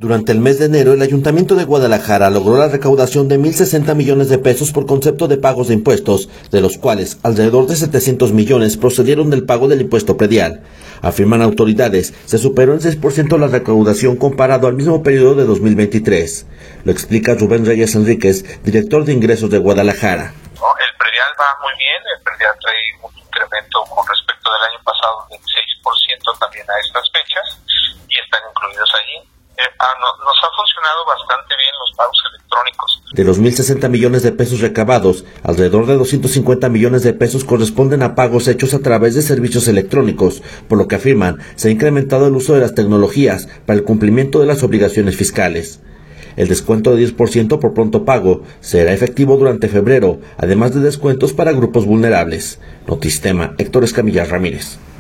Durante el mes de enero, el Ayuntamiento de Guadalajara logró la recaudación de 1.060 millones de pesos por concepto de pagos de impuestos, de los cuales alrededor de 700 millones procedieron del pago del impuesto predial. Afirman autoridades, se superó en 6% la recaudación comparado al mismo periodo de 2023. Lo explica Rubén Reyes Enríquez, director de ingresos de Guadalajara. El predial va muy bien, el predial trae un incremento con respecto del año pasado del 6% también a estas fechas y están incluidos allí. Nos ha funcionado bastante bien los pagos electrónicos. De los 1.060 millones de pesos recabados, alrededor de 250 millones de pesos corresponden a pagos hechos a través de servicios electrónicos, por lo que afirman se ha incrementado el uso de las tecnologías para el cumplimiento de las obligaciones fiscales. El descuento de 10% por pronto pago será efectivo durante febrero, además de descuentos para grupos vulnerables. Notistema, Héctor Escamilla Ramírez.